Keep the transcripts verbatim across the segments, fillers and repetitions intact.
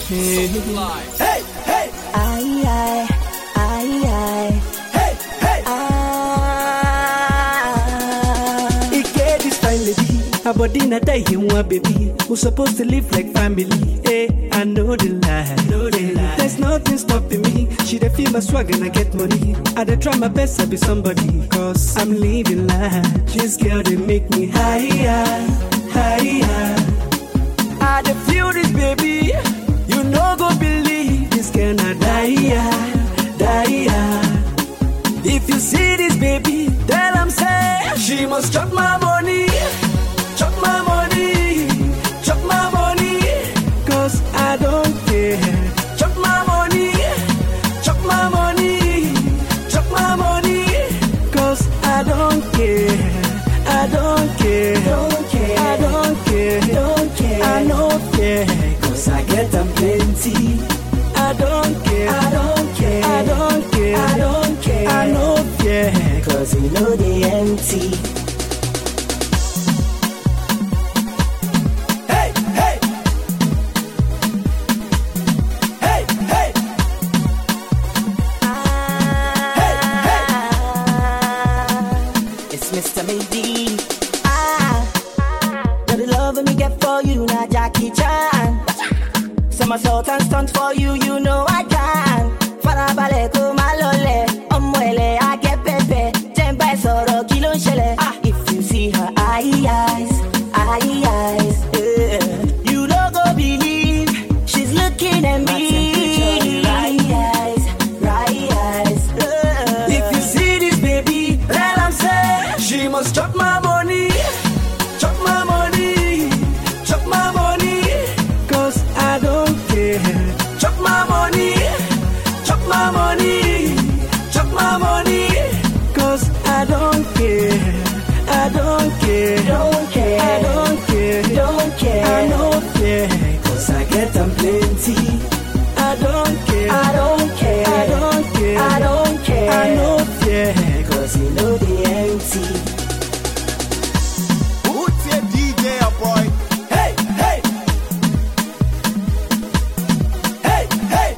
Hey, hey, hey. Aye, aye, aye, aye. Hey, hey. Ah. He get this fine lady, her body not die in one baby. Who supposed to live like family? Hey, I know the lie, know the lie. There's nothing stopping me. She dey feel my swag and I get money. I dey try my best to be somebody, cause I'm living life. This girl they make me higher, higher. I dey feel this baby. You no go believe this girl not die, die. If you see this baby, tell I'm say she must chop my money, chop my money, chop my money, cause I don't care. Chop my money, chop my money, chop my money, cause I don't care. I don't care, Don't care. I don't care, Don't care. I don't care, cause I get them plenty. I don't care, I don't care. I don't care, I don't care. I don't care, Cause you know they empty. hey, hey, hey, hey, It's Mister Maybe. Ah, got the love me get for you, now Jackie Chan. Somersault and stunt for you, you know I can. Farabale ko malole, omwele I get pepe. Tempa soro kilo shele. Ah, if you see her eyes, eyes, yeah. You don't go believe she's looking at me. Right eyes, right eyes. Uh. If you see this baby, tell I'm say she must chop my money, chop my money, chop my money, cause I don't care. Chop my money, chop my money, chop my money, cause I don't care. I don't care, Don't care. I don't care, Don't care. I don't care, cause I get them plenty. I don't care, I don't care. I don't care, I don't care. I don't care, Cause you know they empty. Who's your D J, boy? hey, hey, hey, hey,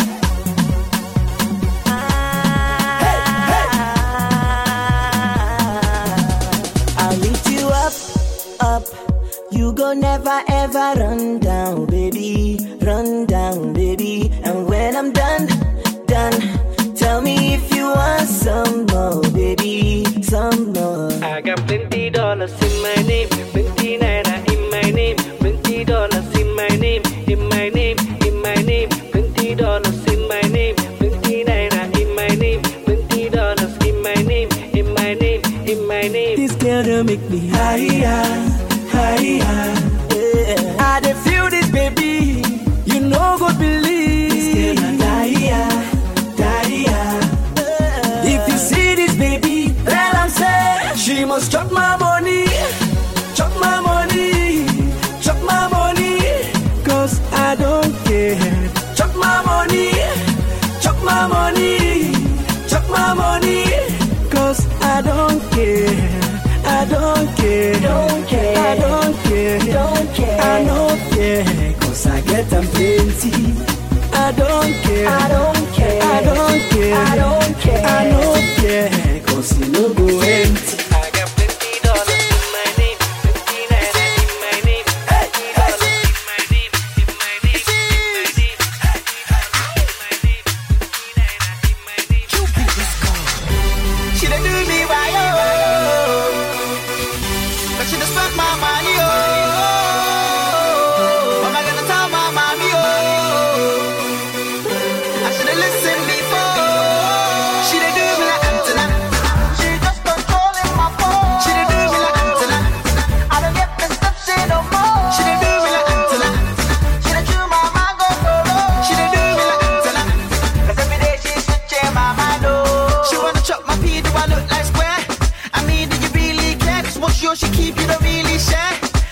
I'll lift you up, up. You go never ever run down, baby. Run down, baby. And when I'm done, done, tell me if you want some more, baby. Some more. I got plenty dollars in my name, plenty naira in my name, plenty dollars in my name, in my name, in my name, plenty dollars in my name, plenty naira in my name, plenty dollars in my name, in my name, in my name. This girl don't make me higher, higher. Yeah. I dey feel this baby, you no go believe. This girl na die, die. If you see this baby, tell I'm say she must chop my money, chop my money, chop my money, cause I don't care. Chop my money, chop my money, chop my money, cause I don't care. I don't care, Don't care. I don't care, Don't care. I don't care, cause I get them plenty. I don't care, I don't care. I don't care, I don't care. I don't care, cause you no go empty. I got plenty dollars in my name, plenty naira in my name, plenty dollars in my name, in my name, in my name, in my name, in my name. She done do me right, oh. But she just spent my money, oh. What am I gonna tell my mommy, oh? I should've listened before. She done do me like Antenna. She just controlling my phone. She done do me like Antenna. I don't get perception no more. She done do me like Antenna. She done chew my mango solo. She done do me like Antenna. Cause every day she switching my mind, oh. She wanna chop my pee, do I look like square? I mean, do you really care? Cause what's yours she keep, you don't really share.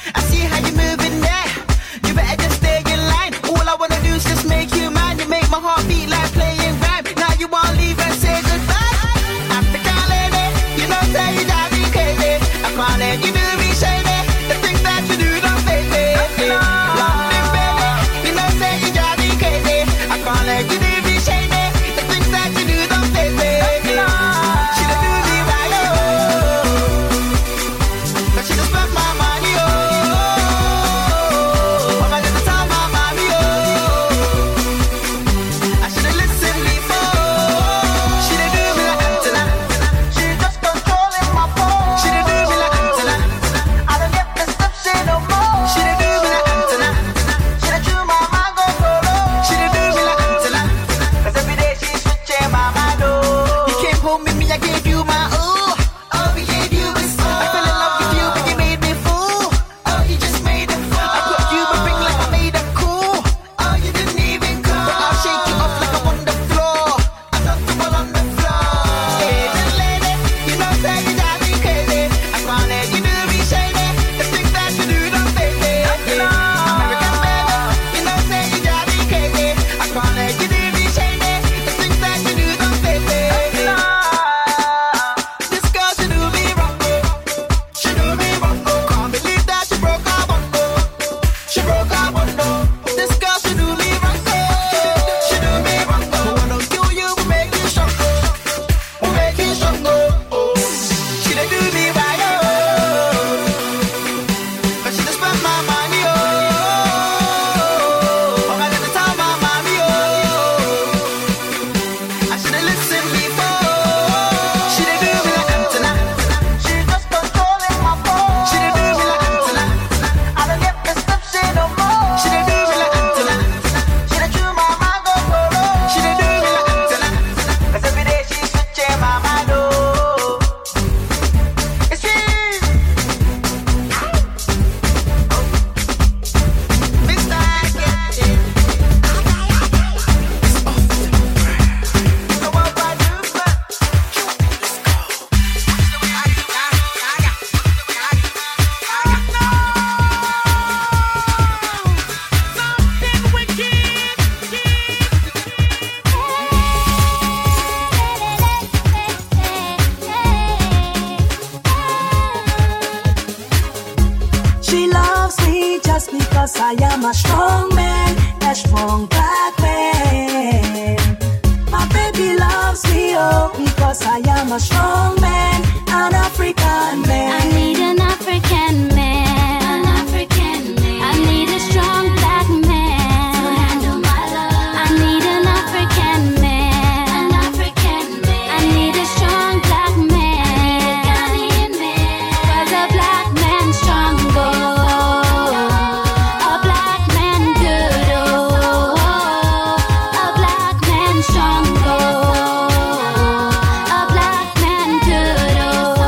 spend my money, oh. Am I gonna tell my mommy, oh? I should've listened before. She done do me like antenna. She just controlling my phone. She done do me like antenna. I don't get the stuff she no more. She done do me like antenna. She done chew my mango solo. She done do me like antenna. Cause every day she switching my mind, oh. You came home with me, I gave you my ooh. Oh, we gave you my soul. I fell in love with you, but you made me fool. Oh, you just made it fool. I put you but bring like I made them cool. Oh, you didn't even call. But I'll shake you off like I'm on the floor. I'm comfortable on the floor. Hey, this lady, you know say you drive me crazy. I found it, you do me shady. The things that you do don't fade me. American baby, you know say you drive me crazy. I found it, you do me shady. The things that you do don't fade me. This girl, she do me wrong, oh. She do me wrong, oh. Can't believe that she broke our bond, oh. She broke our bond, oh. This girl, she do me wrong, oh. She do me wrong, oh. But when I kill you, we make you strong, oh. We make you strong, oh. She done do me right, oh. But she done spend my money, oh. Am I gonna tell my mommy, oh? I should've listened before. She done do me like antenna. She just controlling my phone. She done do me like antenna. I don't get the stuff she no more. She done do me like antenna. She done chew my mango solo. She done do me like antenna. Cause every day she switching my mind, oh. It's me. Mister I get it. So what I do, but She loves me just because I am a strong man, a strong black man. My baby loves me, oh, because I am a strong man, an African man. I need an African man. An African man. I need a strong black man to handle my love. I need an African man. An African man. I need a strong black man. A Ghanaian man. 'Cause a black man strong, oh. A black man good, oh. A black man strong, oh. A black man good, oh.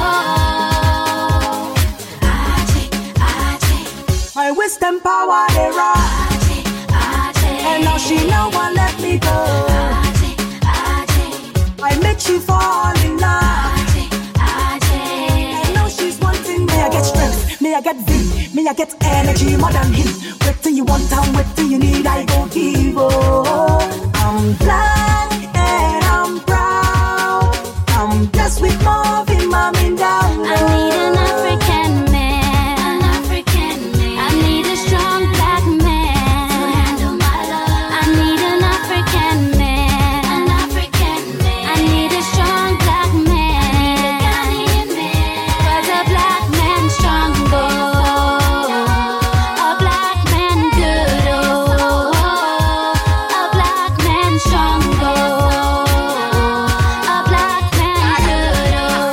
Aje, aje, My wisdom power, they rock. aje, aje. And now she no one let me go. Aje, aje, I make she fall in love. aje, aje. And now she's wanting me. I get strength, me I get V, me I get energy more than him. What do you want and what do you need? I go give. Oh, I'm black and I'm proud. I'm blessed with Marvin, mommy down. I need an African man. An African man. I need a strong black man to handle my love. I need an African man. An African man. I need a strong black man. A Ghanaian man. 'Cause a black man strong, oh. A black man good, oh. A black man strong, oh. A black man good,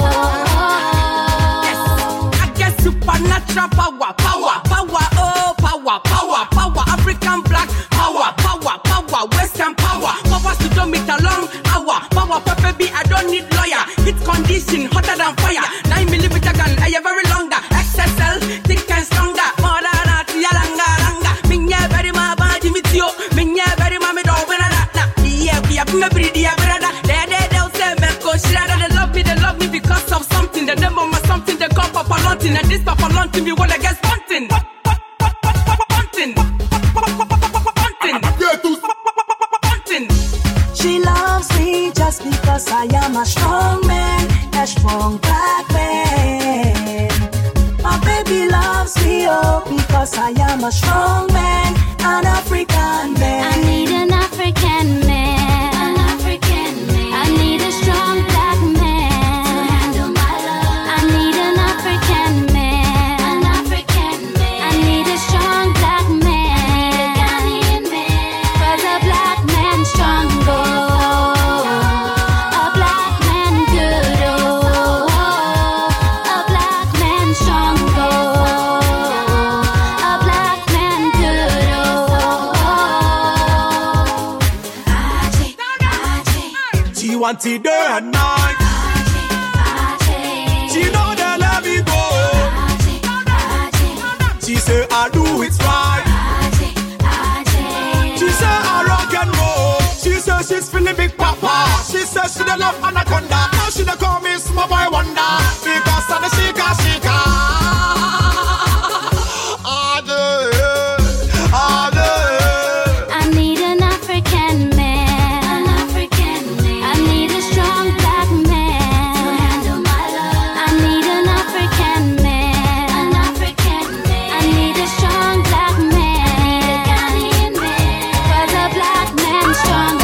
oh. I get supernatural power, power, power, oh, power, power, power, African black power, power, power, Western power, powers to do meet a long hour, power, baby, I don't need lawyer, hit condition, hotter than fire, nine millimeter gun, I have very longer, X S L, thick and stronger, more than a tialanga, langa, minya very ma body with you, minya very ma me do when I na, yeah, we have me pretty, yeah, brother, they, they, they'll say, me go, shirada, they love me, they love me because of something, the name of my something, they call Papa Luntin, and this Papa Luntin, we wanna get bunting, bunting, bunting, bunting. She loves me just because I am a strong man, a strong black man. My baby loves me, oh, because I am a strong man, an African man. I need an African man. An African man. I need a strong black man to handle my love. I need an African man. want it day and night. She know that let me go. She say I do it right. She say I rock and roll. She say she's feeling big papa. She say she the love anaconda. Now she the call me small boy wonder. Because of the shika shika. I do it, I do it. I need an African man. An African man. I need a strong black man to handle my love. I need an African man. An African man. I need a strong black man. I need a Ghanaian man. 'Cause a black man's strong.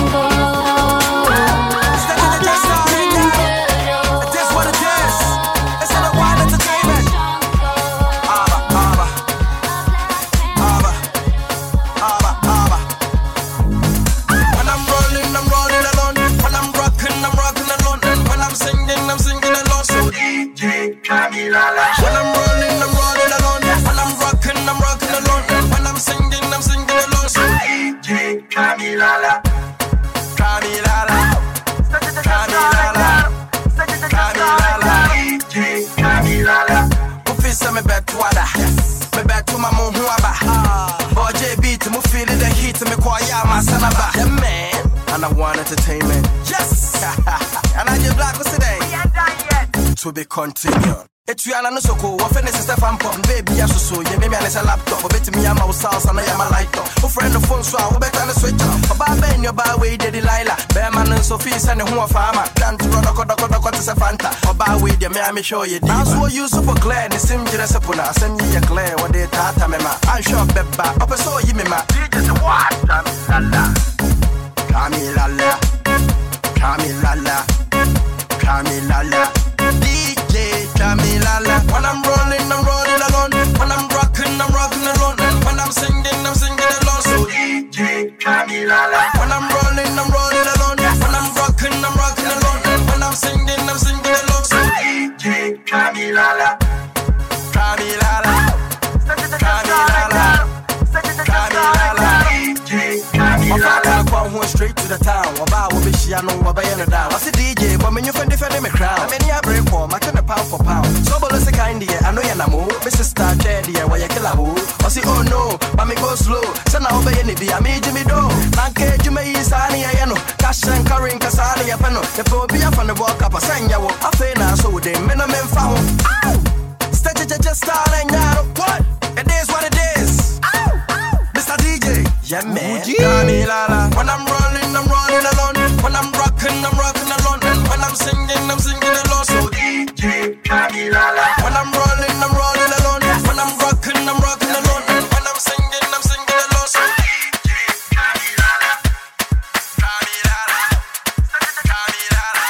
When I'm rolling, I'm rolling alone. When I'm rocking, I'm rocking alone. When I'm singing, I'm singing alone. So D J Kamilala, Kamilala, Kamilala, Kamilala, D J Kamilala. Mufisa me back to wada, me back to my moon huaba. Boy J B to me feel the heat, me kwaya my sanaba. Yeah man, and I want entertainment. Yes, and I just black us today. To be continued. It's you and so cool. What finish is the fan pop, baby? Yes, so you maybe I laptop. Bet me, I'm a house and I am a light up. A friend of phone, so I will bet on the switch up. A bar in your bar way, Daddy Lila. Bearman and Sophie sending who a farmer. Plan to run a coda coda coda a fanta. A bar with your mammy show you. I saw you super clear. The same just a puna. Send me a clear what they tata mema. I shop beba. Up a so you mema. Just what? Camilala. Camilala. Camilala. Camilala. D J Kamilala. When I'm rolling, I'm rolling alone. When I'm rocking, I'm rocking alone. When I'm singing, I'm singing alone. So D J Kamilala. When I'm rolling, I'm rolling alone. When I'm rocking, I'm rocking alone. When I'm singing, I'm singing alone. So D J Kamilala. Kamilala. Kamilala. Kamilala. D J Kamilala. I'm going straight to the town. About what she I know what I down. I see D J, but when you find defending me crowd. I mean, I break home, I turn a pound for pound. So, but let's kind here. I know you're not more. Missus Star Cherry, why you kill a who? I see, oh no, but me go slow. Send out by any be. I made Jimmy Do. Nanke, Jimmy is Annie, I know. Cash and carrying Casani, a panel. The phobia from the walk up, a sign you. I feel now, so they men and men found. Stretch it just start and now. What? It is what it is. Mister D J. Yeah, man. Kamilala. When I'm rolling, I'm rolling alone. When I'm rocking, I'm rocking alone. When I'm singing, I'm singing alone. So D J Kamilala. When I'm rolling, I'm rolling alone. When I'm rocking, I'm rocking alone. When I'm singing, I'm singing alone. So D J Kamilala. Kamilala. Kamilala.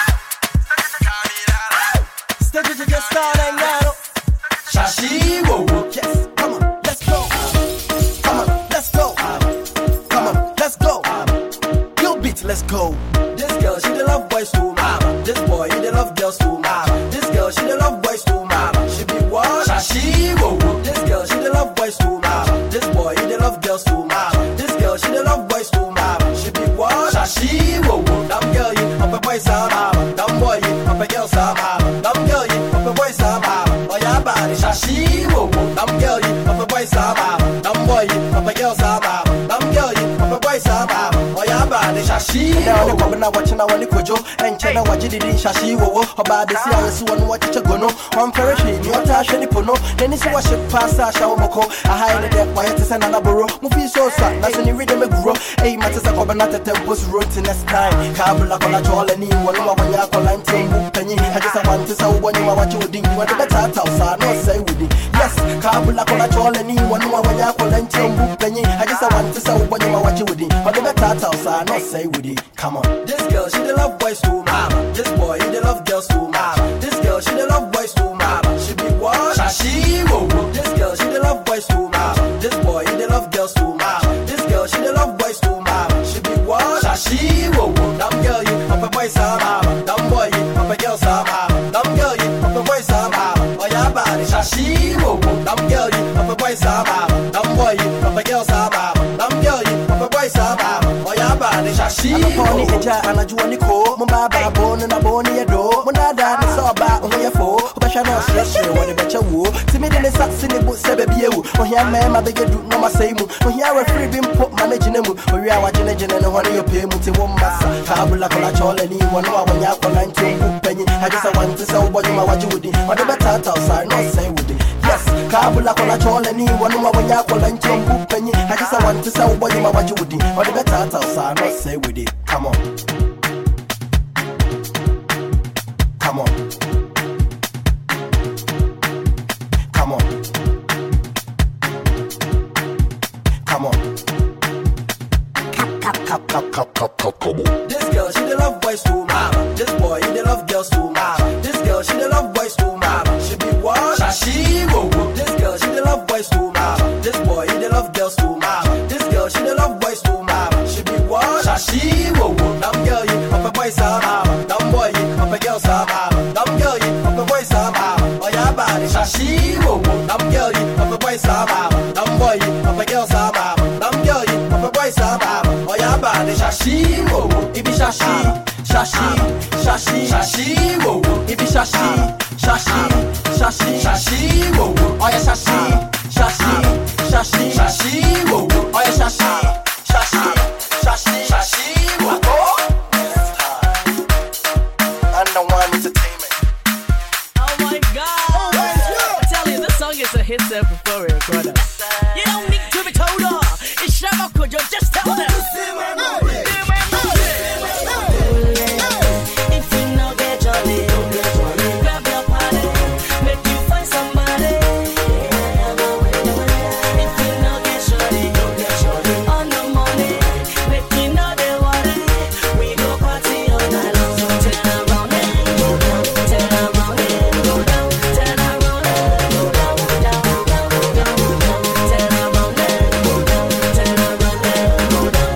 Kamilala. Stretch it just starting now. Shashi, whoa, whoa, yes. Come on, let's go. Come on, let's go. Come on, let's go. Yo, beat, let's go. This girl, she the love boys too, mama. This boy, he the love girls too, mama. This girl, she the love boys too, mama. She be what? Shashi, whoa, whoa. This girl, she the love boys too, mama. This boy, he the love girls too, mama. This girl, she the love boys too, mama. She be what? Shashi, whoa, whoa. Dumb girl, you up a boy, some mama. Dumb boy, you up a girl, some mama. Dumb girl, you up a boy, some mama. Oh, yeah, body, shashi, whoa, whoa. Dumb girl, you up a boy, some mama. Dumb boy, you up a girl, some mama. Dumb girl, you up a boy, some mama. Oh, yeah, body, shashi. Now, the woman, I watch now, when you could and China, what you did in shashi, whoa, about the C R S one, what you go, no. I'm perishing, you're tashing, puno. Then it's what she pass, I shall moko. I hide the death, why it is another burrow. Mufi so sad, that's any rhythm, grow. Hey, matters are coming at the temple's road to next time. Kabula, Cola, and one of my Yako line, Penny. I just want to say, when you are what you think, what the better house, I not say with it. Yes, Kabula, Cola, and one of my Yako line, Penny. I just want to say, when you are what you would think, what the better house, I not say with it. Come on. This girl, she the love boys too, mama. This boy, he the love girls too, mama. This girl, she the love boys too, mama. She be what? Shashi, whoa, whoa. This girl, she the love boys too, mama. This boy, he the love girls too, mama. This girl, she the love boys too, mama. She be what? Shashi, whoa, whoa. Dumb girl, you up a boy, some mama. Dumb boy, you up a girl, some mama. Dumb girl, you up a boy, some mama. Oh, yeah, body, shashi, whoa, whoa. Dumb girl, you up a boy, some mama. Dumb boy, you up a girl, some mama. Dumb girl, you up a boy, some mama. Oh, yeah, body, shashi, whoa, whoa. And I do want to call my babo. no na boni e do. Monada ni so ba on ye fo. Obasha no stress you when be cha wo. Timi de ne sat sini bu se be biewu. O hia me ma be gedu no ma say mu. O hia we free bim pop manage ne mu. O wi awa jene jene no hone yo pay mu ti wo massa. Kabula kola chole ni wo no awa nya kola nti ku penyi. I just want to say obodi ma waji wudi. O de better outside no say wudi. Yes, kabula kola chole ni wo no awa nya kola nti ku penyi. I just want to say obodi ma waji wudi. O de better outside no say wudi. Come on. Come on. Come on. Come on. Come, come, come, come, come, come, come on. This girl, she the love boys too much. This boy, he the love girls too much. This girl, she the love boys too much. She be what? Shashi, whoa, whoa. This girl, she the love boys too much. This boy, he the love girls too much. This girl, she the love boys too much. She be what? Shashi, whoa, whoa. Dumb girl, you up a boy sama. Dumb boy, you up a girl sama. Dumb girl, you up a boy sama. Oh yeah, body. Shashi, whoa, whoa. Dumb girl, you up a boy sama. Dumb boy, you up a girl sama. Dumb girl, you up a boy sama. Oh yeah, body. Shashi, whoa, whoa. It be shashi, shashi, shashi, shashi, whoa, whoa. It be shashi, shashi, shashi, shashi, whoa, whoa. Oh yeah, shashi, shashi, shashi, shashi, whoa, whoa. Oh yeah, shashi, shashi, shashi, shashi, whoa, whoa. Under One Entertainment. Oh my God! I tell you, this song is a hit there before we record it. You don't need to be told off. It's Shabba Kojo, just tell them. If you know get jolly, grab your party, make you find somebody. If you know get shorty, on the money, make you know they worry. We go party all night long. So turn around and go down, turn around and go down, turn around and go down, down, down, down, down. Turn around and go down, turn around and go down.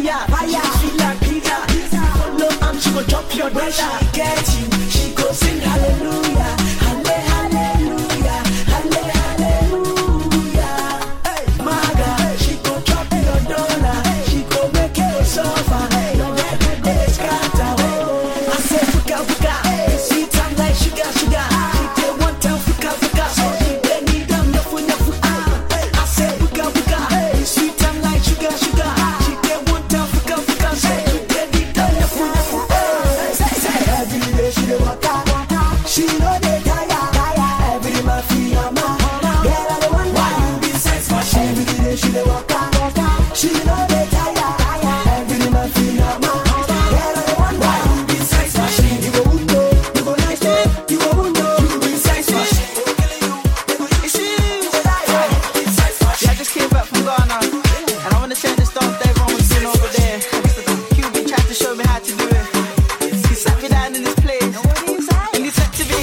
fire, fire. She feel like pizza, pizza. Follow am, she go drop your data. When she get you, she go sing hallelujah, halle, hallelujah, halle, hallelujah. Hey, my God, she go drop your dollar, she go make you suffer. Your record they scatter. I say fuka fuka, sweet and like sugar sugar. She dey want to fuka fuka, so she dey need them nafu nafu. I say fuka fuka, sweet and like sugar sugar. She dey want to fuka fuka, so she dey need them nafu nafu. Every day she dey waka, she no dey tire. Every day my feel on my, girl I dey wonder why you be sex machine. Every day she dey waka, she no dey tire. Every day my feel on my, girl I dey wonder why you be sex machine. You go window, you go nice day, you go window, you be sex machine. Yeah, I just came back from Ghana, and I wanna share this stuff that everyone was doing over there. Cuban tried to show me how to do it. He sat me down in this place, and he said to me,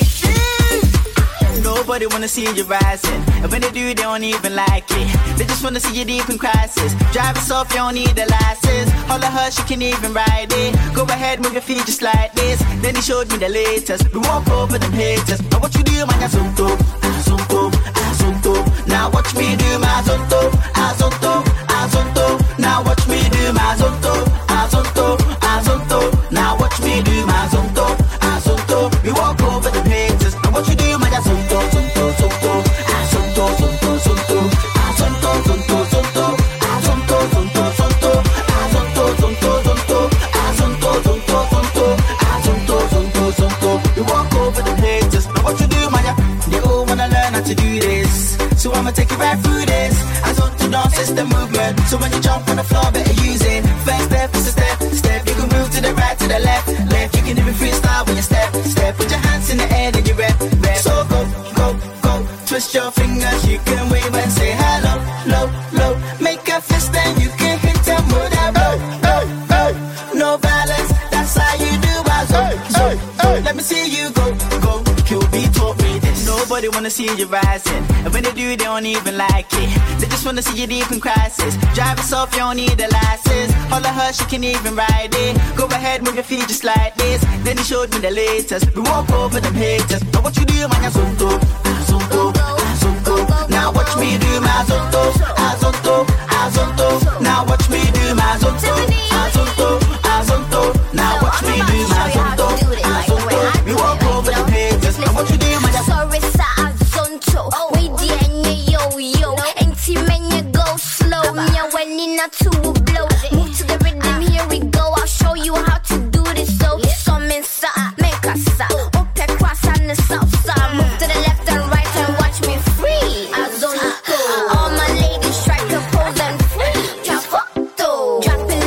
nobody wanna see you rising, and when they do, they don't even like it. They just wanna see you deep in crisis. Drive us off, you don't need the license. All of her, she can even ride it. Go ahead, move your feet just like this. Then he showed me the latest. We walk over the pages. Now what you do, man, azonto, azonto, azonto. Now watch me do my azonto, azonto, azonto. Now watch me do my azonto, azonto, azonto. Now watch me do my azonto, azonto. We walk over the pages. Now what you do, man, azonto, zonto, zonto, azonto, zonto, zonto, azonto, zonto, zonto, azonto, zonto, zonto, azonto, zonto, zonto, azonto, zonto, zonto, azonto, zonto, zonto. We walk over the pages. Now what you do, man? They all wanna learn how to do this, so I'ma take you right through this. Azonto dance is the movement, so when you jump on the floor, better use it. First step is a step, step. You can move to the right, to the left, left. You can even freestyle when you step, step. Put your hands in the air, then you rep, rep. So go, go, go. Twist your fingers, you can wave and say hello, low, low. Make a fist and you can hit them with that low, low, low. No violence, that's how you do Azonto. Let me see you go, go. Q B taught me this. Nobody wanna see you rising, and when they do, they don't even like it. They just wanna see you deep in crisis. Drive us off, you don't need a license. All of her, she can even ride it. Go ahead, move your feet just like this. Then he showed me the latest. We walk over the pages. Now what you do, man, azonto, azonto, azonto. Now watch me do my azonto, azonto, azonto. Now watch me do my azonto, azonto, azonto. Now watch me do my azonto, azonto. We walk over the pages. Now what you do, man, sorry, sa azonto. We di enye yo yo. Enti menye go slow. Nya when in a two blow. Move to the rhythm, here we go. I'll show you how to do this. So some sa make us sa. Up across on the south side. Move to the left and right and watch me free. Azonto. All my ladies strike a pose and free. Just photo. Drop it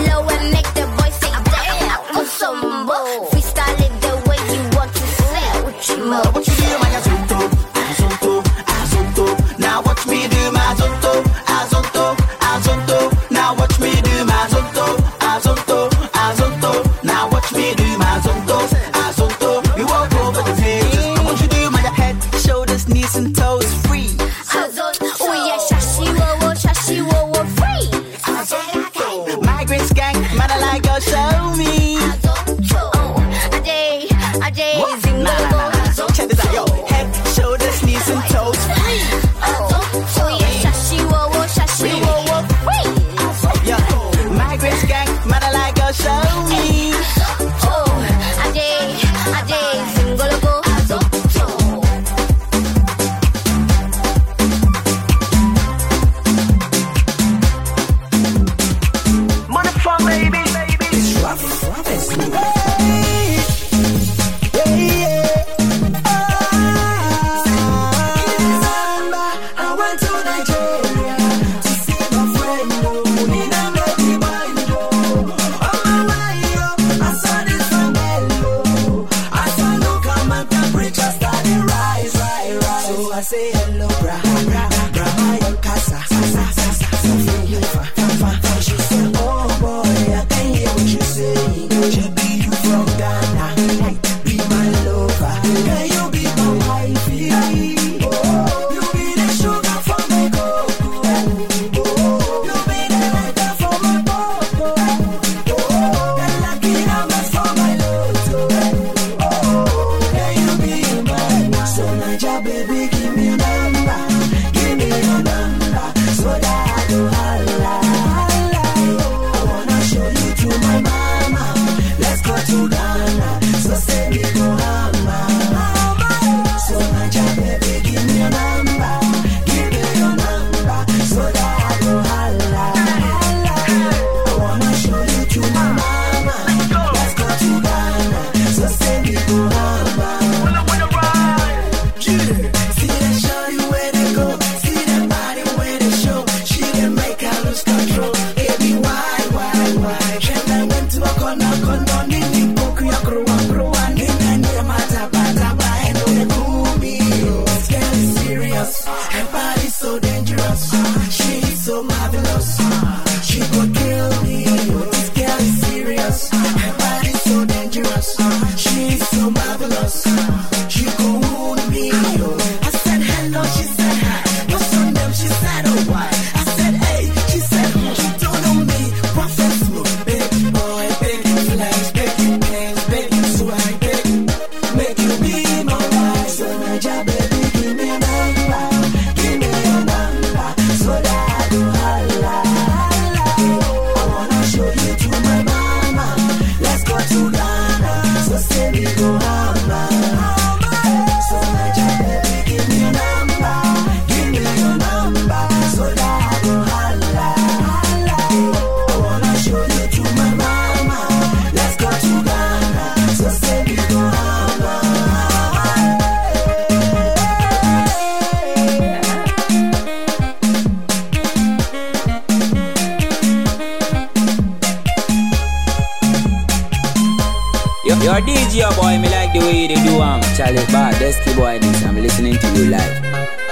Your D J boy, me like the way they do am. Charlie Bar, Desky boy, this I'm listening to you live.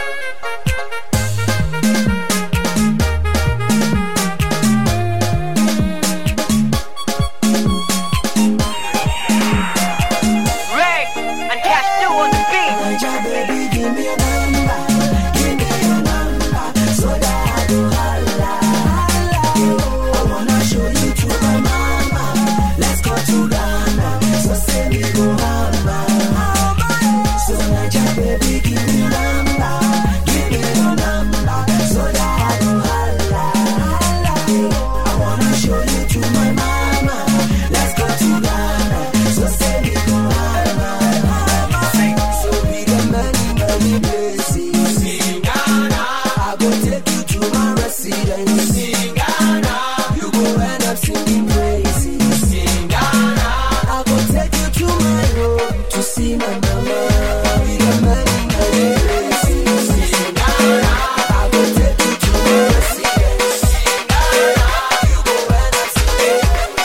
Ray and Cash two on the beat. Naija baby, give me your number, give me your number, so that I go holla, holla. I wanna show you to my mama. Let's go to Ghana, so say we go holla, holla. So Naija baby, give me your number, give me your number, so that I go holla, holla. I wanna show you to my mama. Let's go to Ghana, so say we go holla, holla. So we get many, many places. In Ghana, I go take you to my residence. In Ghana, you go end up singing praises. In Ghana, I go take you to my home to see my mama. We get many, many places. In Ghana, I go take you to my residence. In Ghana, you go end up singing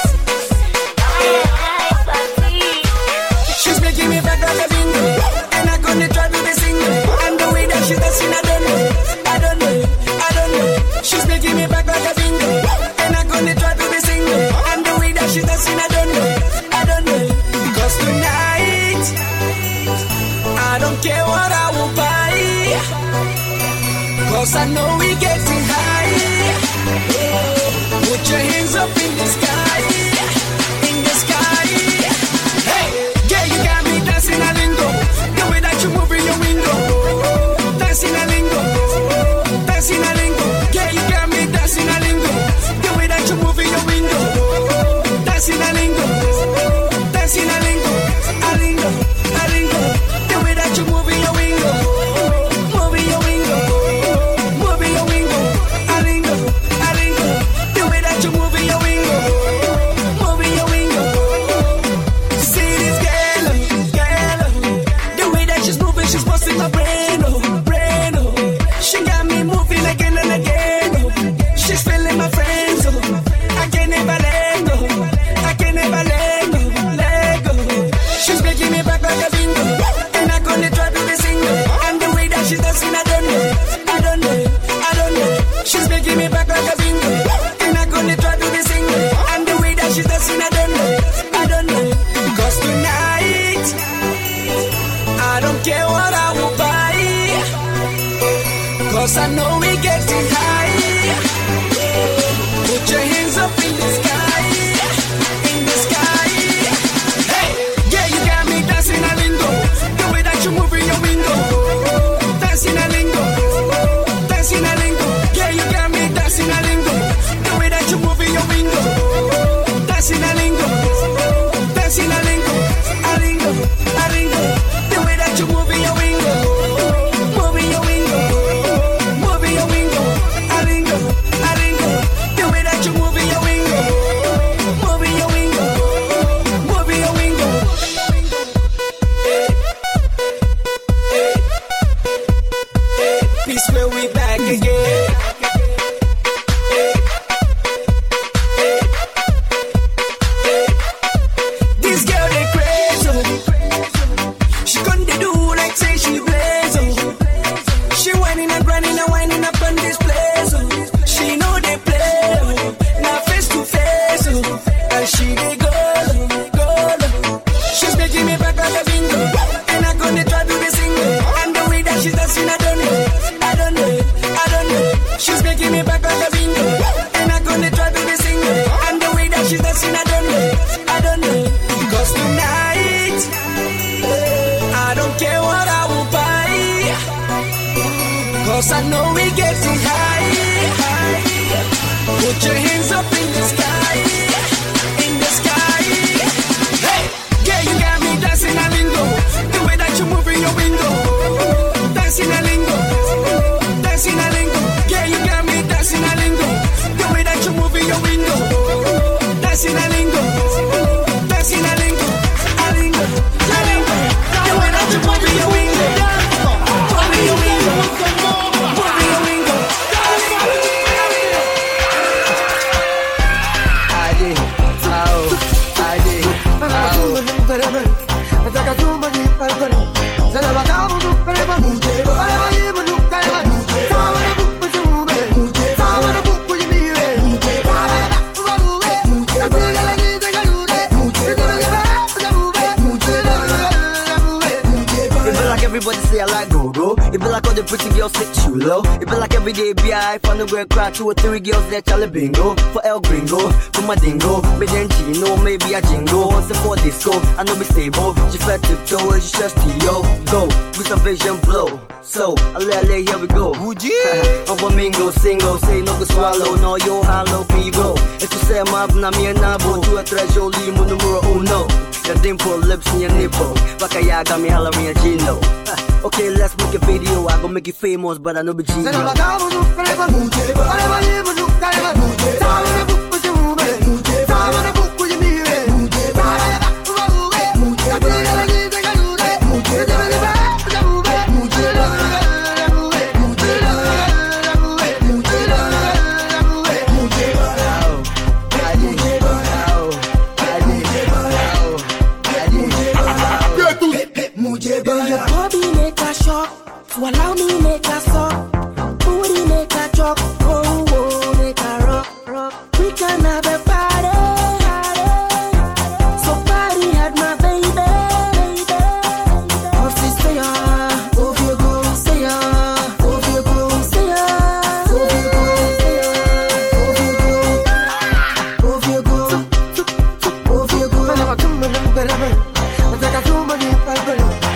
praises. She's making me back like a bingo, and I'm gonna try to be single. And the way that she does it, I don't know, I don't know, I don't know. She's making me back like a bingo, and I'm gonna try to be single. And the way that she does it, I don't know, I don't know. Because tonight, I don't care what I will buy, cause I know we getting high. Put your hands up in the sky, in the sky. Hey, yeah, you got me dancing a lingo. The way that you move in your window, dancing a lingo, dancing a lingo. Yeah, you got me dancing a lingo. The way that you move in your window, dancing a lingo, dancing a lingo, a lingo, a lingo. The way that you move in your window, move in your window, move in your window, a lingo, a lingo. The way that you move in your window, move in your window. See this girl, girl, the way that she's moving, she's busting my brain, oh, brain, oh. She got me moving again and again, oh. She's feeling my friends, oh. I can never let go, I can never let go, let go. She's making me back like a bingo, and I'm gonna try to be single. And the way that she's dancing, I don't know, I don't know, I don't know. She's making me back like a bingo, and I'm gonna try to be single. And the way that she's dancing, I don't know, I don't know. Cause tonight, I don't care what I will buy, cause I know we getting high. Put your hands up in the sky, in the sky. Hey, yeah, you got me dancing a lingo. The way that you move in your window, dancing a lingo, dancing a lingo. Yeah, you got me dancing a lingo. The way that you move in your window, dancing a lingo, dancing a lingo, a lingo, a lingo. The way that you move in your window, move in your window, move in your window, a lingo, a lingo. The way that you move in your window, move in your window, move in your window. Peace where we back again. This girl they crazy, she couldn't do like say she blaze, oh. She whining and grinding and winding up on this place, oh. She know they play, oh. Now face to face, oh. And she they go, go, go. She's making me back like a bingo, and I'm gonna try to be single. And the way that she's dancing, I don't know, I don't know, I don't know. She's making me back like a bingo, and I'm gonna try to be single. And the way that she's dancing, I don't know, I don't know. Cause tonight, I don't care what I will buy, cause I know we getting high. Put your hands up in the sky, in the sky. Hey, yeah, you got me dancing a lingo. The way that you move in your window, dancing a lingo, dancing a lingo. Yeah, you got me dancing a lingo. The way that you move in your window, dancing a lingo, dancing a lingo, a lingo, a lingo. The way that you move in your window, move in your window, move in your window. Everybody say I like go-go. It be like all the pretty girls sit you low. It be like every day be I from the girl cry. Two or three girls there Charlie bingo. For El Gringo, for my dingo. Me then chino, maybe a jingo. Once for disco, I know be stable. She fat tiptoe, she just yo. Go, with some vision blow. So, I let lay, here we go. Would you? I'm a mingo, single, say no go swallow. No, yo, hello, can you go? If you say I'm up, na me and nabo. To a treasure, limo numero uno. Your dimple lips and your nipple. Baka got me hollering a Gino. Okay, let's make a video. I gon' make it famous, but I know be Gino. To allow me make a song, booty make a drop, oh, oh, make a rock, rock. We can have a party, so party had my baby, baby. Oh, sister, yeah, oh, you go, say yeah, oh, you go, say yeah, oh, you go, say yeah, oh, you go, oh, you go, I never come with them, but I never, I take a too many, but I never.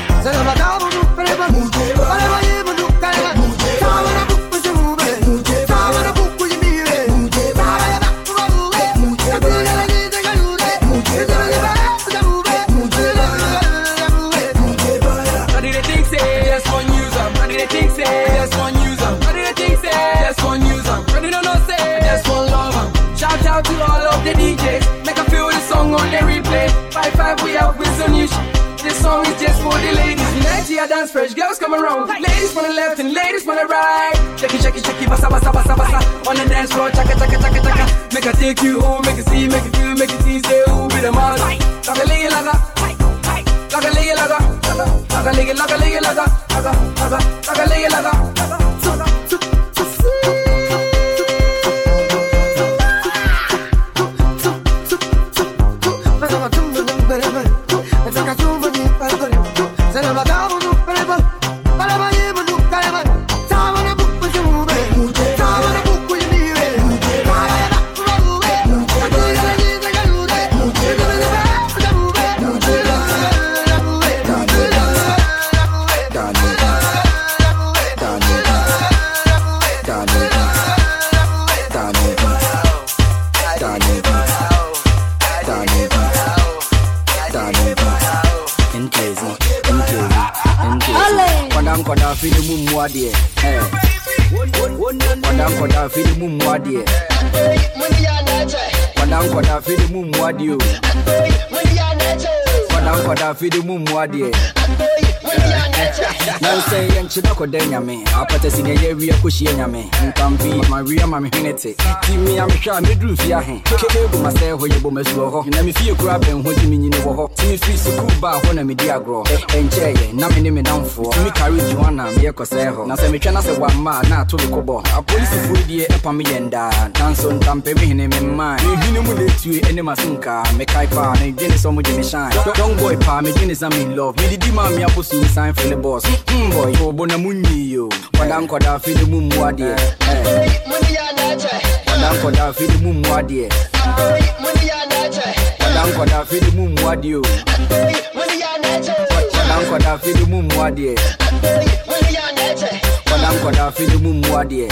To all of the D Js, make a feel the song on the replay. Five five we have with some new shit. This song is just for the ladies. Nigeria dance fresh, girls come around. Ladies from the left and ladies from the right. Shake it, shake it, shake it, basa basa basa basa. On the dance floor, chaka chaka chaka chaka. Make a take you home, make it see, make it feel, make it see. Say who be the man? Like a lady laga, like a lady laga, like a lady laga, lady laga, like a lady laga. Koda fili mumu adie, eh. Koda koda fili mumu adie. Koda koda fili mumu adie. Koda koda fili mumu adie. Now say yanchi na koda nyame. Apate sinye ye ria kushi nyame. Nkampi ma ria ma me hinete. Ti mi am hwa me dru fia he. Keke bu ma say ho ye bo mesuo ho. Na me fie kura ben ho ti mi nyine wo ho. Ti mi fi school ba ho na me di agro. Enche ye na me ni me namfo. Ti mi carry juana me ye kose ho. Na say me twa na say wa ma na to me kobo. A police fu die e pa me yenda. Nanso ntampe me hine me man. Me hine mu letu ene masinka. Me kai pa na gene so mu me shine. Young boy pa me gene some in love. Me di ma me aposu sign for the boss. Mm boy, oh bona munyi yo. Koda koda fili mumu adie. Koda koda fili mumu adie. Koda koda fili mumu adie. Koda koda fili mumu adie. Koda koda fili mumu adie.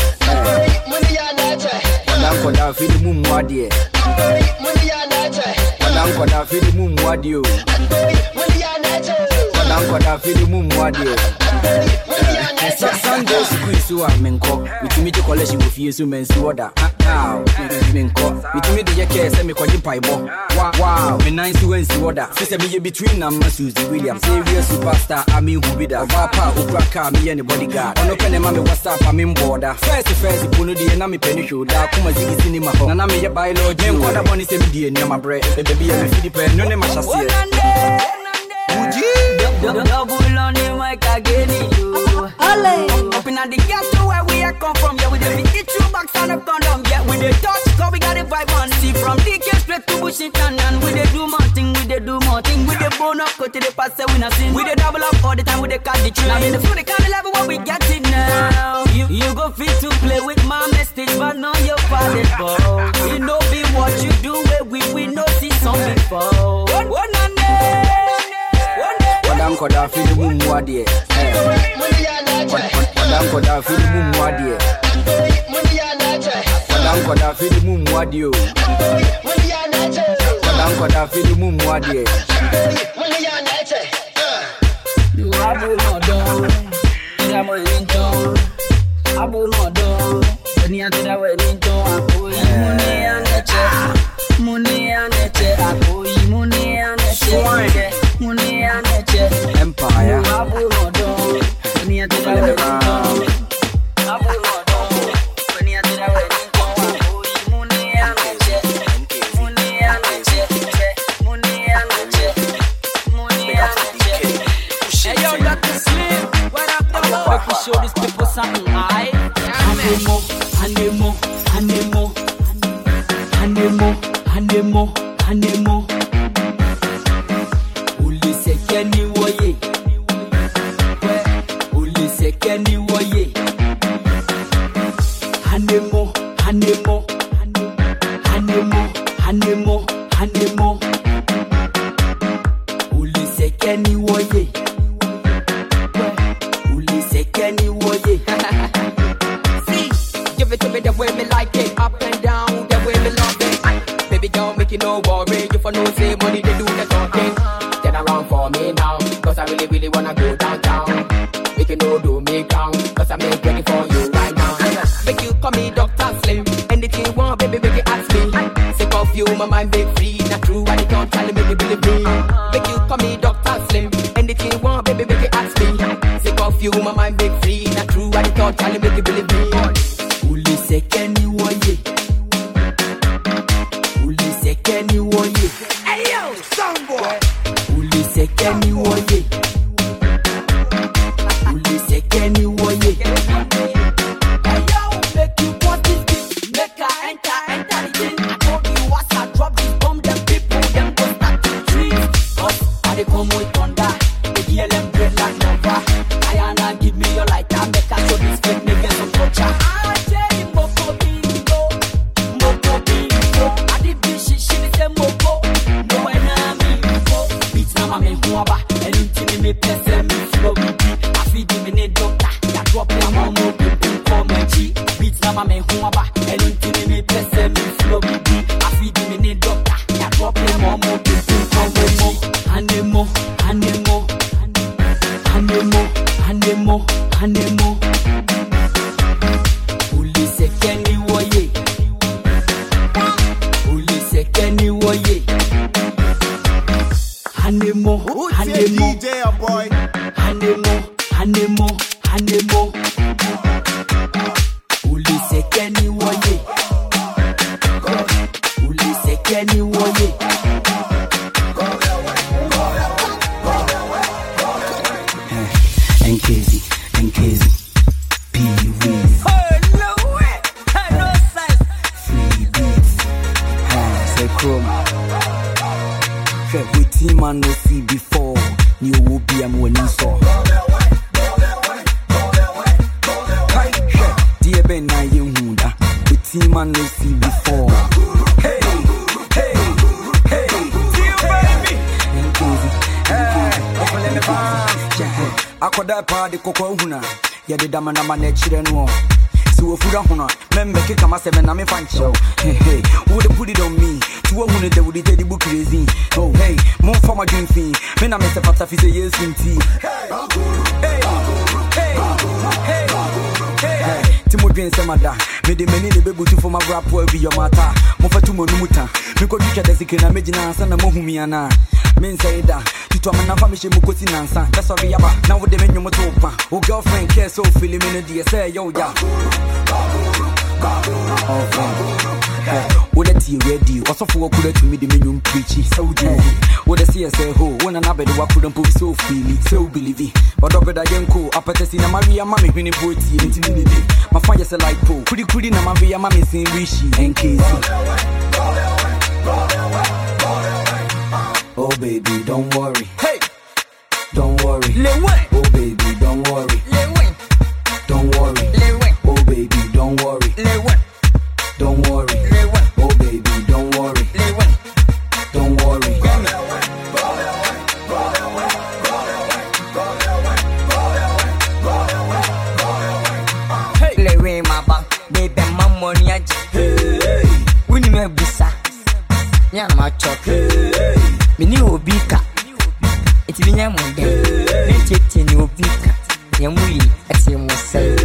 Koda koda fili mumu adie. Koda koda fili mumu adie. Koda koda fili mumu adie. Sunday school so I'm in court. We meet the college with you so men see order. Wow, me in court. We meet the case and me call you piebo. Wow, wow, me nice to see order. Say me between them Susie Williams, serious superstar. I mean who be that? Papa, Ukraka, me and the bodyguard. On open the mommy WhatsApp, I'm in border. First, first, puno di na me penny show. Da kuma zigi cinema. Na me ya buy lo. Jem kwa da money say me di near my bread. Baby, I'm feed the pen. No ne masha see. Double on the mic again, you. Up in the ghetto where we are come from, yeah, we the get two bucks on a condom, yeah, we the touch, cause we got a vibe on. See from D K straight to Washington, and we the do more thing, we the do more thing, we the bone up, cut to the pass, we not sin. We the double up all the time, we the cut the tune. I mean, the food, the kind of level what we get it now. You, you go fit to play with my message, but not your father's ball. You know be what you do, where we, we know see some before. One, one, one, Madam Koda feel the boom wadie. Madam Koda feel the boom wadie. Madam Koda feel the boom wadie. Madam Koda feel the boom wadie. You abu no do, ira mo into. Abu no do, ni ati we into abu. Muni aneche, muni aneche abu. Muni aneche. Muni aneche Empire Abu Rodo Ni atira wedding Abu Rodo Ni atira wedding Muni aneche Muni aneche Muni aneche Muni aneche Hey yo, Doctor Slim, what up though? Let me show these people something, aight? Anemo, anemo, anemo Anemo, anemo, anemo Sekeni woye, uli sekeni woye. Hanemo, hanemo, hanemo, hanemo, hanemo. Uli sekeni woye, uli sekeni woye. See, give it to me the way me like it, up and down the way me love it. Baby girl, make you no worry, you for no say money they do the talking. Around for me now, cause I really, really wanna go downtown. Make you know do me down, cause I'm ready for you right now. Make you call me Doctor Slim, anything you want, baby, make you ask me. Sick of you, my mind be free, not true, I don't try to make you believe me. Make you call me Doctor Slim, anything you want, baby, make you ask me. Sick of you, my mind be free, not true, I don't try to make you believe me. Uli sekeni woye, uli sekeni woye. Hey yo, soundboy. Uli sekeni woye, uli sekeni woye. Hey yo, make you want this beat, make I enter, enter the thing. I told you once I drop this bomb, them people them go start to treat. Cause I dey come with thunder, they hear them break like Nova. Ayana give me your lighter, make I show this fake niggas some culture. I say moko bingo, moko bingo. I did bitch she she say moko, no way na me go. Beats na ma me huaba, anything me pese me flow me deep. I feed me ne doctor, ya drop ya mama people come and cheat. Beats na ma me huaba, anything me pese me flow me deep. I feed me ne doctor, ya drop ya mama people come and cheat. Anemo, anemo, anemo, anemo, anemo. Uli sekeni woye, uli sekeni woye. Anemo, anemo, D J boy. Anemo, anemo, anemo. Uli sekeni woye, uli sekeni woye. Nkezi, Nkezi, P-Wiz. Hey, no way, hey, no sense. Free beats. Ah, say chroma. Check with team and no see before. New will be a winning saw. Hi, check. Dear Ben, I am Hunda. With team and no see before. Hey, hey, hey. Dear baby. Nkezi, hey, open the bar. Akoda party koko huna ya de dama na mana chire no so ofura huna membe kika masebe na me fancho hey hey who dey put it on me to huna de would dey book crazy oh hey mo for my dream thing me na me se pata fi say yes inti hey Timo Green Samada, made the many baby to for my rap will be your mata. Mofatumo Numuta, Miko Tucha Desikina, Majina, Sana Mohumiana. Men say that, to Tomana Famish Mukotin Nansa, that's all we have. Now with the menu Motopa, who girlfriend cares so feeling in the say, yo, ya. What a tea ready, also for what could to me the menu preachy, so do. What a C S A ho, one another what couldn't put so feely, so believe it. But over the young co, up at the Sina Maria Mammy when it brought you into the my fire's a light pole, pretty pretty na Maria Mammy saying Rishi and Casey. Oh baby, don't worry. Hey, don't worry. Oh baby, don't worry. Don't worry. Oh baby, don't worry. Don't worry. Oh baby, don't worry. Don't worry. Hey, Lewe maba, baby, my money aji. Hey, we ni me bisa. Nya ma chok. Mini obika. Iti binya munde. Ne chete ni obika. Nya muli ati mo say.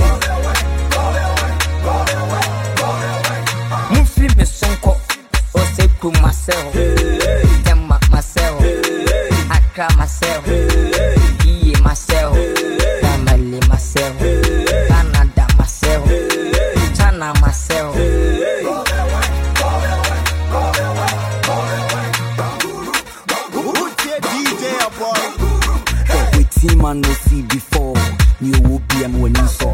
Me sonko, o say to myself, them myself, I cry myself, yeah myself, family myself, Canada myself, China myself. With team and no see before, you will be and when you saw.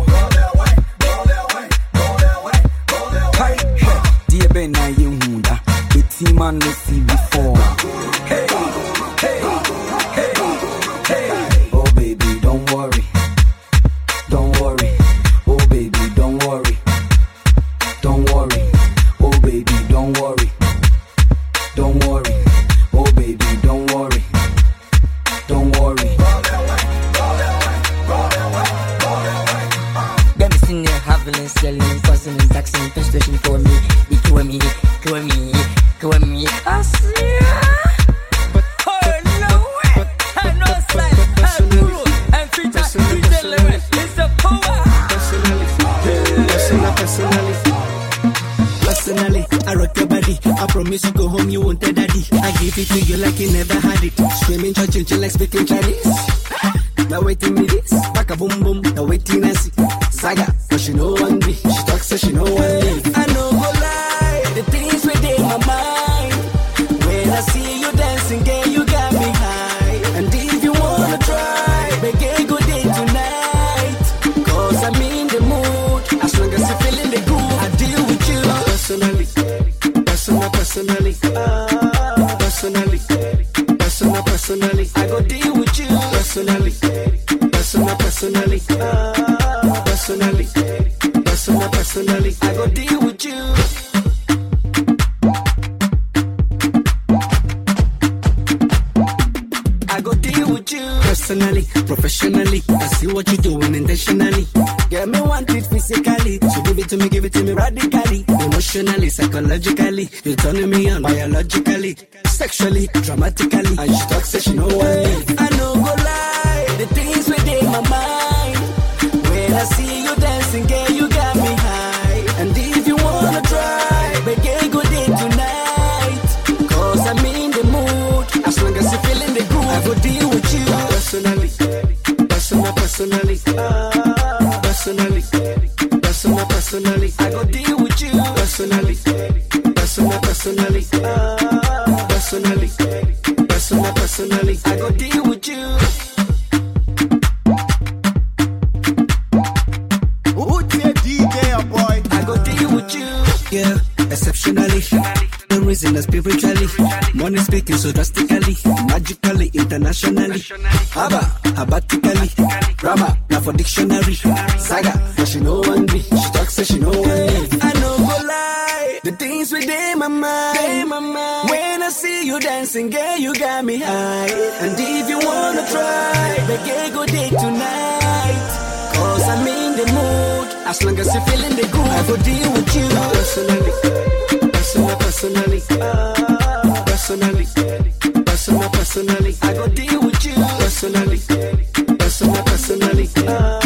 Ben na yehunda, the team and no see before. Hey, hey, hey, hey. Oh baby, don't worry, don't worry. Oh baby, don't worry, don't worry. Oh baby, don't worry, don't worry. Oh baby, don't worry, don't worry. Them sitting there having selling, causing taxing, frustration for me. Kill me, kill me, kill me. I see. But oh no way! I know style, I guru, and feature D J Lewis. It's a power. Personally, personally, personally, I rock your body. I promise you go home, you won't tell daddy. I give it to you like you never had it. Screaming, church, like speaking Chinese. Now waiting me this, back a boom boom. Now waiting I see Saga, but she know one me. She talks so she know one me. I know go lie, the things within my mind. When I see you dancing, girl, you got me high. And if you wanna try, make a good day tonight. Cause I'm in the mood, as long as you're feeling the groove, I deal with you. Personally, personal, personally, uh, personally, personal, personally, I go deal with you. Personally, personal, personally, uh, personally, personal, personally, I go deal with you. I go deal with you. Personally, professionally, I see what you're doing intentionally. Get me want it physically, so give it to me, give it to me radically. Emotionally, psychologically, you're turning me on biologically, sexually, dramatically. And she talks, says she know what I mean. I know go lie, the things within my mind. When I see you dancing, girl, you got me high. And if you wanna try, make a good day tonight. Cause I'm in the mood, as long as you're feeling the groove, I go deal with you. Personally, personal, personally, uh, personally, personal, personally, I go deal with you. Personally, personal, personally, uh, personally, personal, personally, I go deal with you. Yeah, exceptionally, the reason is spiritually, money speaking so drastically, magically, internationally, Abba, abatically, Rama, now for dictionary, Saga, but she know one me, she talks so she know one me. I know go lie, the things within my mind, when I see you dancing, girl, you got me high, and if you wanna try, make a good day tonight, cause I'm in the mood, as long as you're feeling the groove, I go deal with you. Personally, personal, personally, uh, personally, personal, personally, I go deal with you. Personally, personal, personally, uh,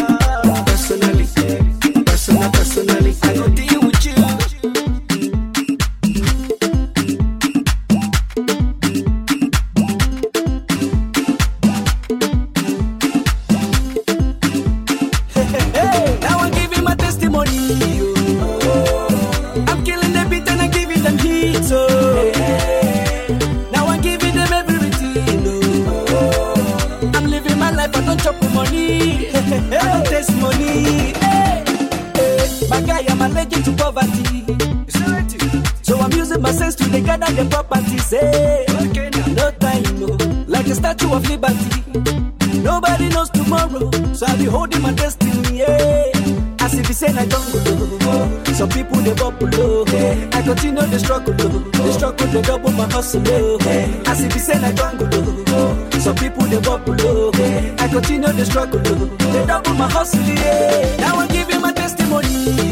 party, say, no time, no. Like a statue of liberty. Nobody knows tomorrow, so I'll be holding my destiny, yeah. As if it's in a jungle, some people they bubble low. I continue the struggle, the struggle they double my hustle, as if it's in a jungle, some people they bubble low. I continue the struggle, they double my hustle, yeah. Now I'm giving my testimony,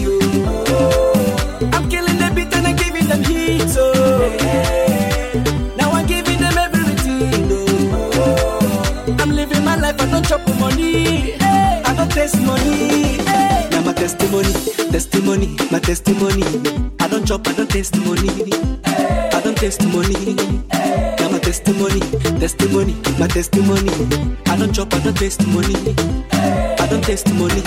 oh. I'm killing the beat and I'm giving them heat, oh. Now I'm giving them everything, oh. I'm living my life, I don't chop money, I don't taste money. Now my testimony, testimony, my testimony. I don't chop, I don't taste money. I don't taste money. Now my testimony, testimony, my testimony. I don't chop, I don't taste money. I don't taste money.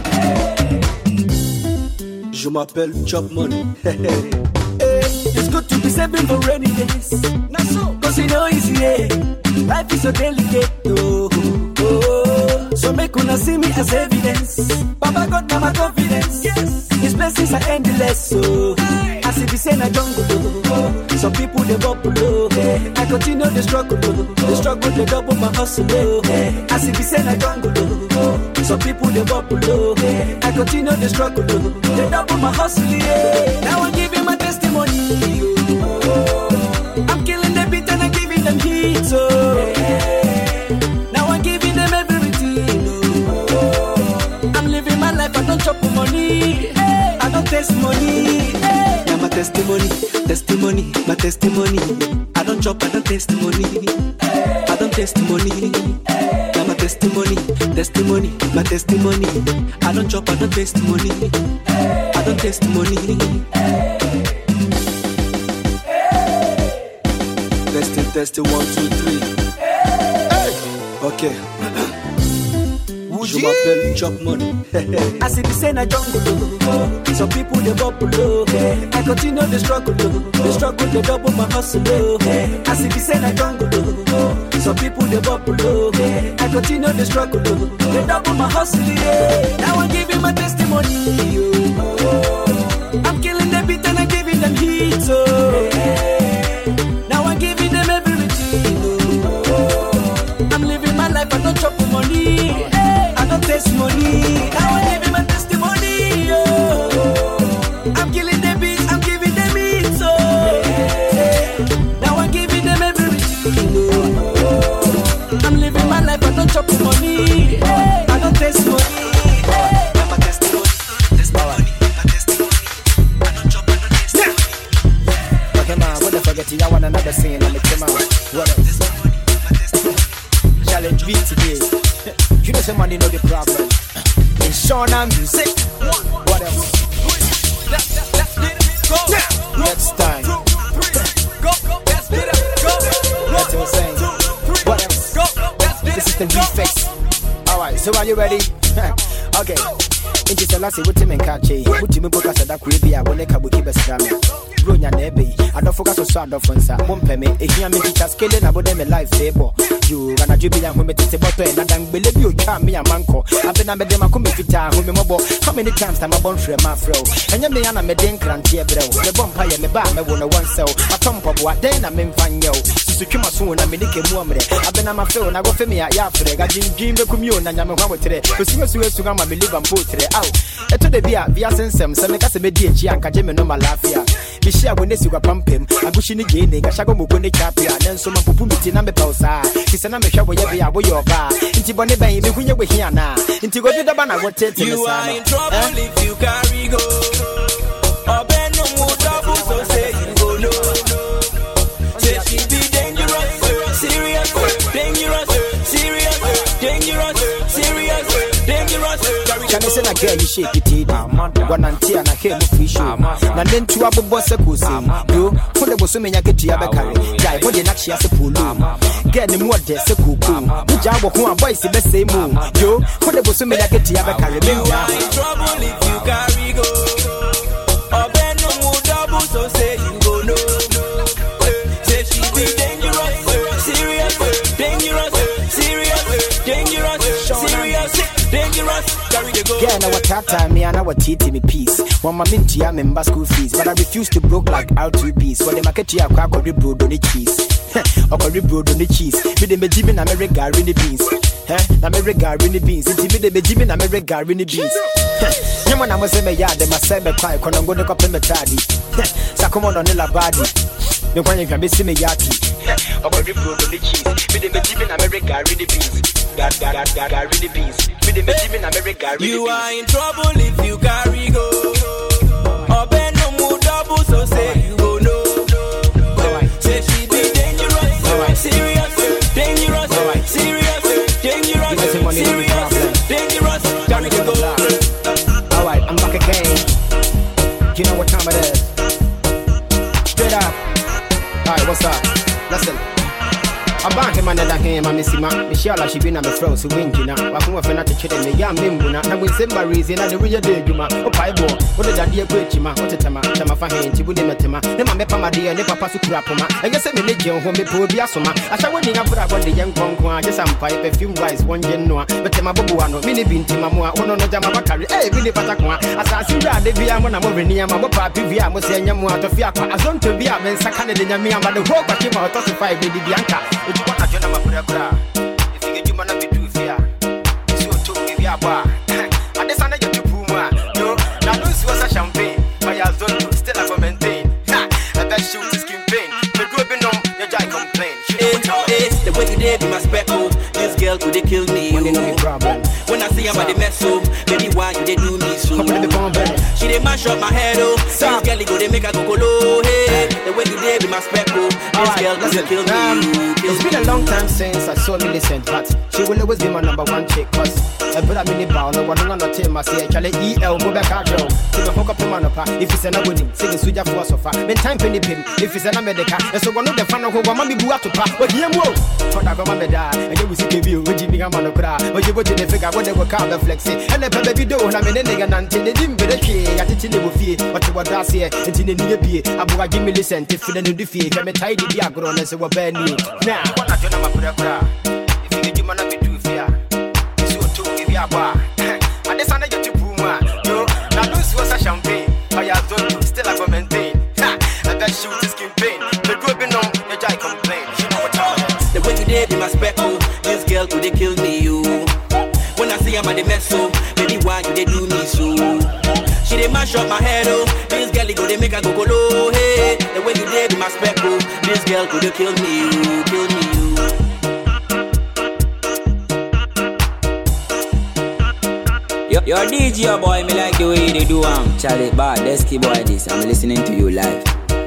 Je m'appelle Chop Money. It's good to be saving for rainy days. Not so, cause you know easy, yeah. Life is so delicate, oh, oh. So make una see me as evidence. Baba God, now my confidence. Yes, His blessings are endless, so hey. As if it's in a jungle, oh. Some people they bubble, oh. Hey. I continue the struggle, oh. The struggle they double my hustle, oh. Hey. As if it's in a jungle, oh. Some people they bubble, oh. Hey. I continue the struggle, oh. They double my hustle, yeah. Now I'm giving my testimony, oh. I'm killing the beat and I'm giving them heat, oh. Hey. Now I'm giving them everything, oh. I'm living my life, I don't chop money, hey. I don't taste money, hey. Now my testimony, testimony, my testimony. I don't chop, I don't taste money, hey. I don't taste money, hey. Now my testimony, testimony, my testimony. I don't chop, I don't taste money, hey. I don't taste money, hey. Testing, testing, one, two, three. Hey. Okay. Je m'appelle Chop Money. I see the same jungle. Some people they bubble low. I continue the struggle. The struggle they double my hustle. I see the same jungle. Some people they bubble low. I continue the struggle. They double my hustle. Now I'm giving my testimony. I'm killing the beat and I'm giving them heat. Now I'm giving them everything. I'm living my life, I don't chop money. I don't taste money. Now I'm giving my testimony. Oh. I'm killing the beats, I'm giving them it. So now I'm giving them everything. Oh. I'm living my life, I don't chop money. I don't taste money. Now my testimony, testimony, my testimony. I don't chop, I don't taste money. Okay, man, what the fuck? I want another scene. Let me come out. What else? Challenge beat today. You know somebody know the problem. In Shauna music. What else? Next time. That's what I'm saying. What else? This is the refix. Alright, so are you ready? Okay. Inti Selassie with him and Kachi. Put him in book as a Quibia when they come with Kibas. Brunya Nebe, I don't forget to start the phone, sir. Won't pay me. If you are making a scaling about them a life table, you gonna do be a woman to bottle and I don't believe you can't be a manco. I've been a medema come if it's a woman mobile. How many times I'm a born for my fro? And you're a medin cranty, bro. The bumpire, the bar, I want one cell. A thump of what then I'm in fan yo. To come soon, I'm in the woman. I've been on my phone, I go for me a yafre. I didn't dream the commune and I'm a woman today. Because you must to come and believe I'm put today out. To the beer, via sense, some make us a media, and Kajim no malafia. Be sure when this you pump him. I'm pushing the game, I shall go move the capia, and then some of Pumiti number pausa. He's an amateur where you are, where you are. Into Bonnie Bay, when you were here now. Into go to the banner, what tell you are in trouble if you carry go. Or Ben no more double, so say you go no. Say she be dangerous, serious, dangerous, serious, dangerous, serious, dangerous. Can I say a girl you shake it? One auntie and I came with fish. Now then two abu boss a cousin. You put the bosom in your get to your carry. Jai, what the next year's a pool. Get the more desk a cuckoo. The job of one boys the best same moon. You put the bosom in your get to your carry. You are in trouble if you carry go. Or Ben no more double, so say you go no. Say she be dangerous, serious, dangerous, serious, dangerous, serious, dangerous. Carry Yeah, now what tata me and our titi me peace. One my minty I member school fees, but I refuse to broke like R two B's. For the market here, I got the broad on the cheese. I got the broad on the cheese. With the Benjamin America in the beans. Eh, America in the beans. It's with the Benjamin America in the beans. You man, I must say me yard, them I say me cry, when I'm going to copy me tardy. So come on, on the labadi. No one can be see me yaki. I got the broad on the cheese. With the Benjamin America in the beans. God, God, God, God, God, in the beans. With the Benjamin America in the beans. You are in trouble if you carry go. Open no more double, so say you go no. Say she be dangerous, serious, dangerous, serious, dangerous, serious, dangerous. Carry go. Alright, I'm back again. You know what time it is. Straight up. Alright, what's up? Listen. I'm back him and him, I miss him. Michelle, she been on the throat, so winking. I'm going to to chill in the young Mimbuna. And with Simba reason, and the real day, you ma. Oh, Piebo, what is that dear great Chima? What a Tama, Tama Fahin, Chibudim Tema. Then my Papa dear, never pass to Crapoma. And yes, I'm a legend whom they pull Biasoma. I shall win up for the young Conqua, just some pipe, perfume wise, one genoa. But Tema Bobuano, Mini Bin Timamua, one on the Jamabakari, eh, Billy Patakwa. As I see that they be a one over near my papa, Pivia, Mosia Yamua, Fiapa, as long to be a man, Sakana de Yamia, but the whole Pakima, Tossify, Baby Bianca. If you want to join if you get you wanna be too fair, it's your two give you a bar. I just want you to puma. Yo, now don't see what's a champagne. But you don't still have to maintain. Ha, I bet shoot is skin pain. The group in them, your guy complain. It's the way you did be my speckle. This girl could they kill me. When I see her by the mess up, baby, why you they do me so? She they mash up my head, oh. This girl go they make her go low. Hey, the way you did be my speckle. This girl could they kill me. It's been a long time since I saw Millicent, but she will always be my number one chick. Cause I put a mini bound, no one on the team. I say, Charlie E L, go back out, Joe. To the hook up the man up. If it's an wedding, singing Suja for us of her. Then time penny pin, if it's an America. And so one of the fan of who want me to pass. But here, whoa. For that, go die. And you will see the view, which you began on the crowd. But you put in the figure what they were called the flexi. And the baby do, and I'm in the nigga until they didn't be the key. I did it with fear, but you were that's here. And in the near beer, I will give me listen. If you didn't do fear, I'm a tidy diagram as a bad new. Now, if you get you wanna be too fair, it's your two give you a bar. And this one you to puma. Yo, now don't see what's a champagne. I have done still I go maintain. Ha, and that shoot is skin pain. The group in them, your guy complain. You know what time it is. The way you did be my speckle. This girl could they kill me, you. When I see her by the mess up, baby, why you they do me so? She they mash up my head, oh. This girl go they make her go low. Hey, the way you did be my speckle. This girl could they kill me, you, kill me, you. Yo, yo, D J boy, me like the way they do um Charlie Bar, Desky boy this. I'm listening to you live.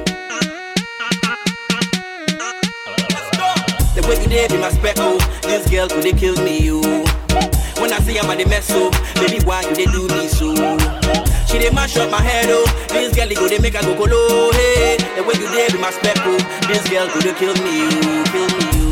The way you did be my speckle. This girl could they kill me, you. When I see her by the mess up, baby, why you they do me so? She they mash up my head, oh. This girl go they make her go low. Hey, the way you did be my speckle. This girl could they kill me, you, kill me, you.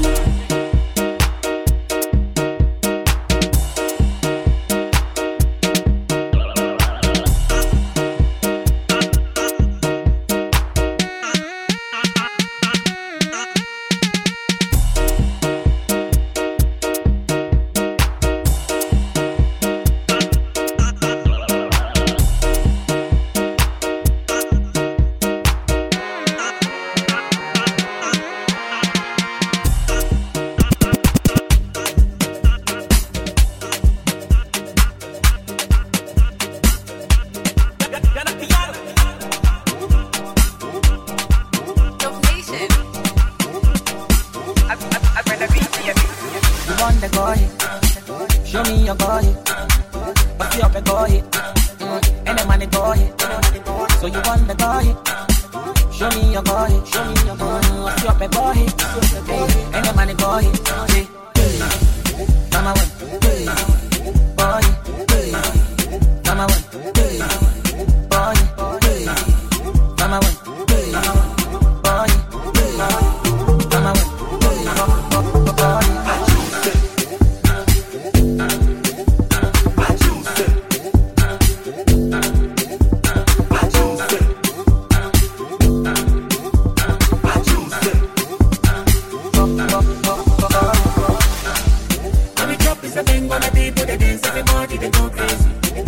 Every drop is a thing, gonna be put the dance, everybody they go crazy.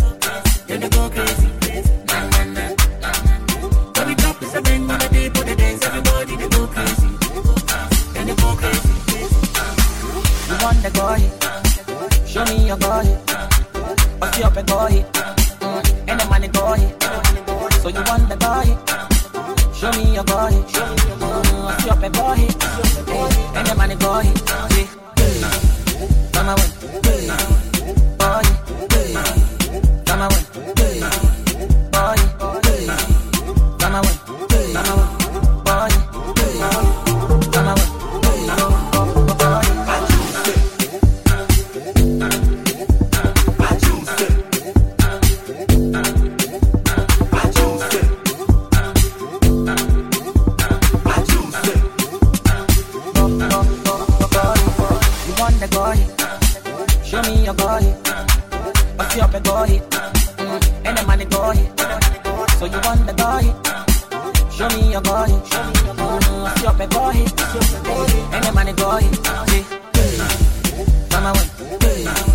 your boy. Bust you up and go hit. Mm, and the money go hit. So you want the boy? Show me your boy. Mm, bust you up and go hit. Hey, and the money go hit. Yeah. Come away. Boy. Come away. Boy. Come away. Come away. Boy. Come away. Show me your body, bust you up and go hit, mm, and the money go hit. So you want the body? Show me your body, mm, bust you up and go hit, and the money go hit. Come away.